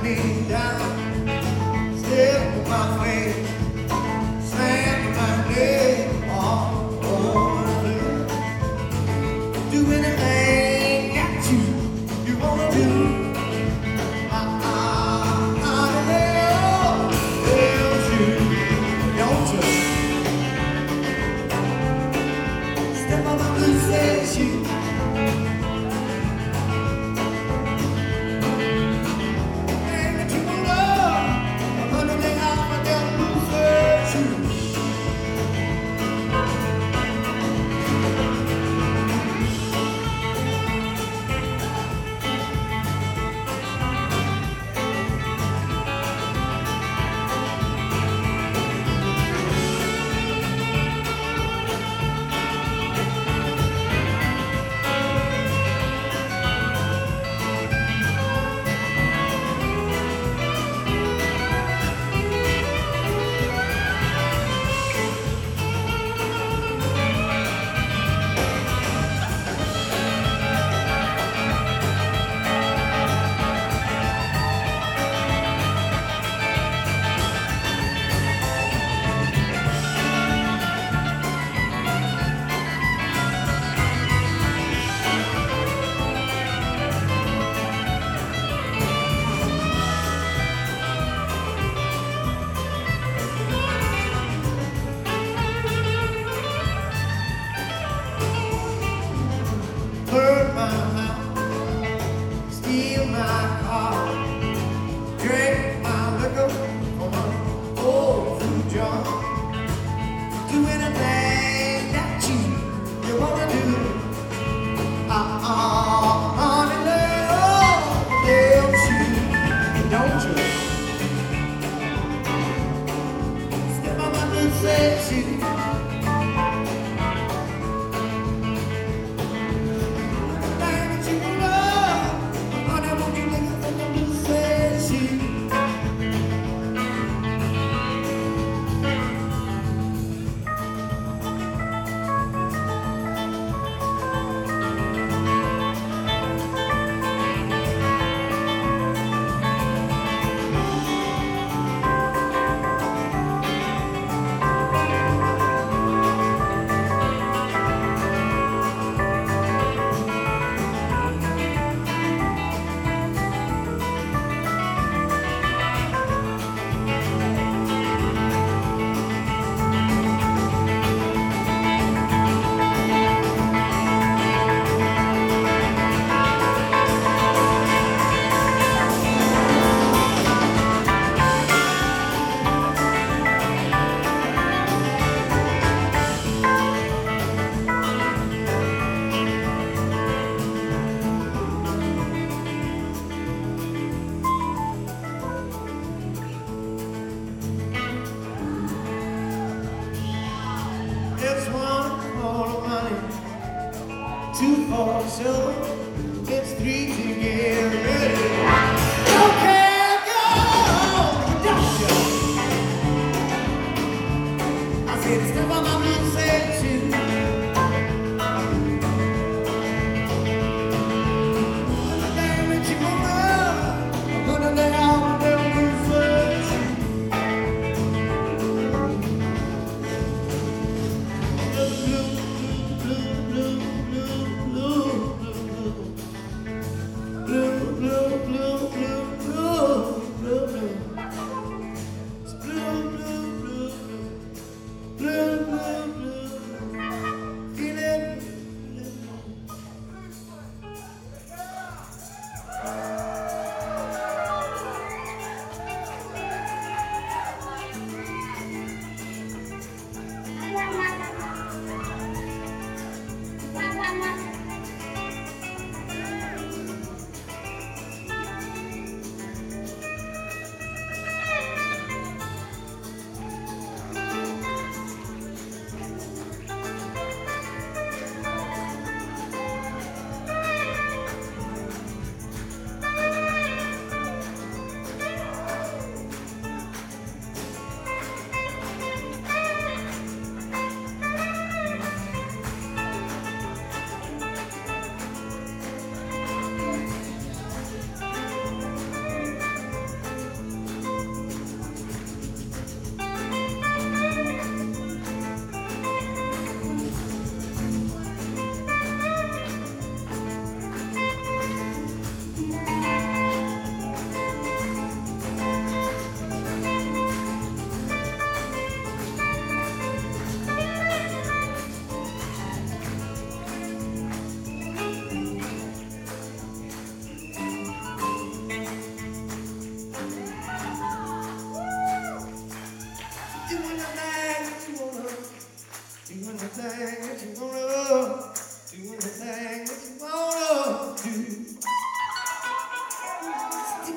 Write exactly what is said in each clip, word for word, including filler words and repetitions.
me down, step with my face, slam my leg all over the place. Do anything that you, you wanna do. Burn my house, steal my car, drink my liquor from an old food jar. Do anything that you, you wanna do. Uh-uh, honey, love, don't you, don't you step on my blue suede shoe. It's one for the money, two for the silver, it's three to get ready. Okay, go, production. I said, step on my blue suede shoe. Damn it, you gonna, I'm gonna lay out the blue suede shoe. Blue, blue, blue, blue, blue, blue, blue.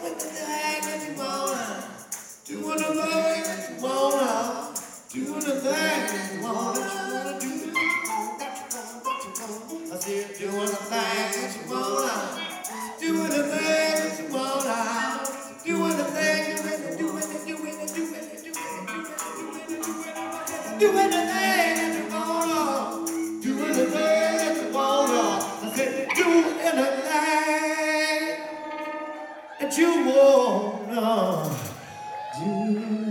anything that you wanna, doing the thing that you wanna, doing the thing that you wanna, that you wanna do, that you want, that you want. I said, doing the thing that you wanna, doing the thing that you wanna, doing the thing, doing it, doing it, doing it, doing it, doing it, doing it, doing it, doing the thing that you wanna, doing the thing that you wanna. I said, doing the thing that you wanna do.